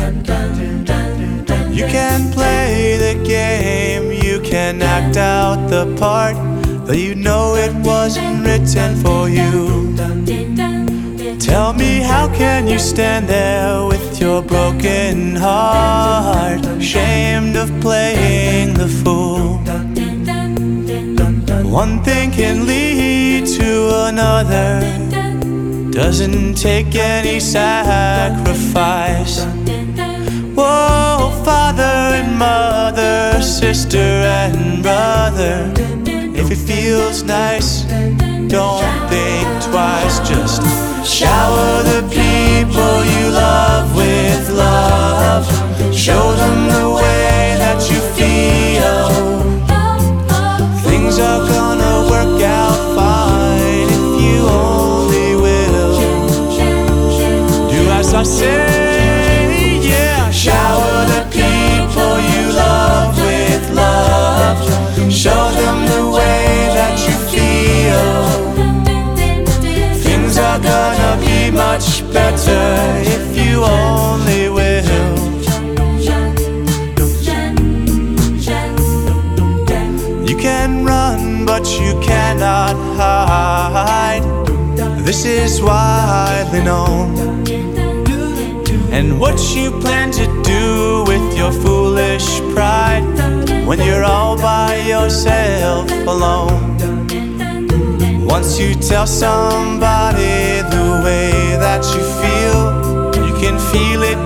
You can play the game, you can act out the part, though you know it wasn't written for you. Tell me, how can you stand there with your broken heart, ashamed of playing the fool? One thing can lead to another, doesn't take any sacrifice. Whoa, father and mother, sister and brother, if it feels nice, don't think twice. Just shower the people you love with love. Show them the way that you feel. Things are gonna work out fine if you only will. Do as I say. Shower the people you love with love. Show them the way that you feel. Things are gonna be much better if you only will. You can run, but you cannot hide. This is widely known. And what you plan to do with your foolish pride when you're all by yourself alone? Once you tell somebody the way that you feel, you can feel it